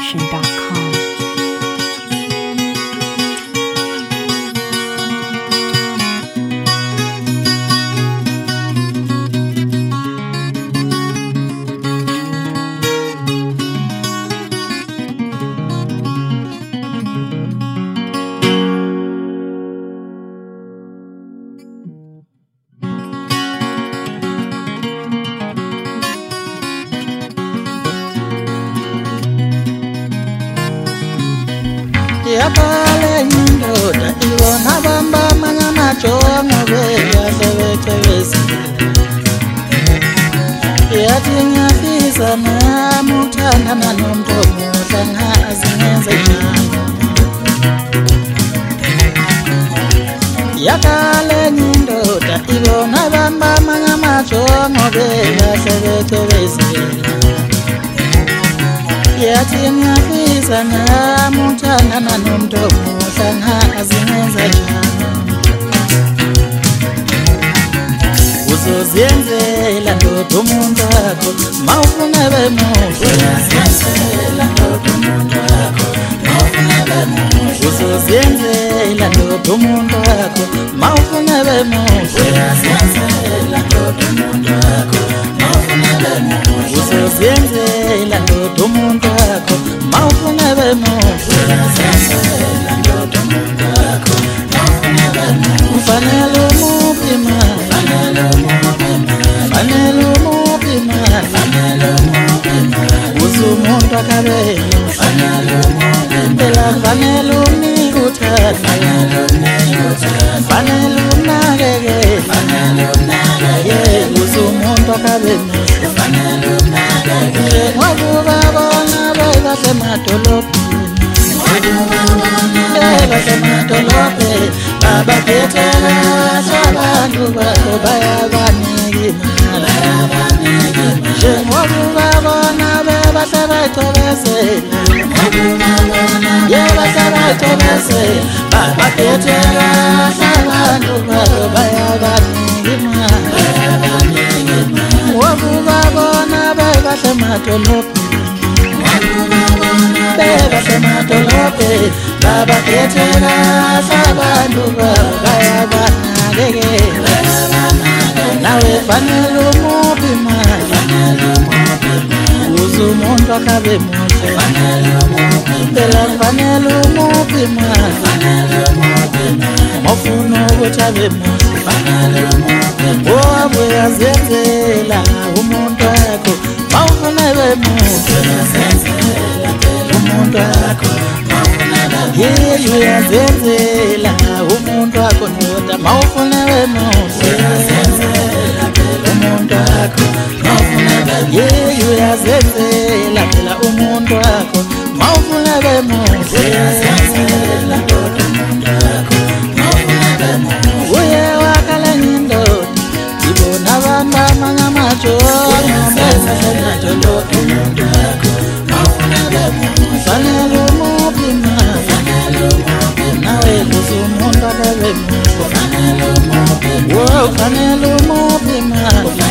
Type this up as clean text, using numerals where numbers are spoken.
SoundCloudNation.com. Yakale indoda ibona bamba manyama chongo beya sebetebezi Yatinya fisa na mutana na nomdomo tanga azingenze Yakale indoda ibona bamba manyama chongo beya sebetebezi Yatinya fisa na mutana na nomdomo tanga azingenze Uzozenzela ndodo umuntu wakho mawufuna bemuhle Uzozenzela ndodo umuntu wakho mawufuna bemuhle Uzozenzela ndodo umuntu wakho mawufuna bemuhle Uzozenzela ndodo umuntu wakho mawufuna bemuhle Uzozenzela ndodo umuntu wakho mawufuna bemuhle Uzozenzela ndodo umuntu wakho mawufuna bemuhle Kufanele umuphi imali Fanele umuphi imali Uzumuntu akabe Phela fanele umnike uthando Fanele umnakekele Uzumuntu akabe Ngokuba bona basemadolobheni Basemadolobheni Abaphethela abantu babo bayabanika imali Njengokuba bona basebayithobezela Basebayithobezela Abaphethela abantu babo bayabanika imali Ngokuba bona basemadolobheni Basemadolobheni Abaphethela abantu babo bayabanakekela Nawe fanele umuphi imali Uzumuntu akabe muhle Phela fanele umuphi imali Mawufuna ukuthi abe muhle Owabuya zenzela umuntu wakho Mawufuna abe muhle Umuntu wakho Uyazenzela umuntu wakho ndoda mawufuna abe muhle Umuntu wakho uyazenzela phela umuntu wakho mawufuna abe muhle Uye wakala indoda ibona abantu amanye amajoni Basemadolobheni umuntu wakho mawufuna abe muhle Fanele umuphi imali Nawe uzumuntu akabe muhle Fanele umuphi imali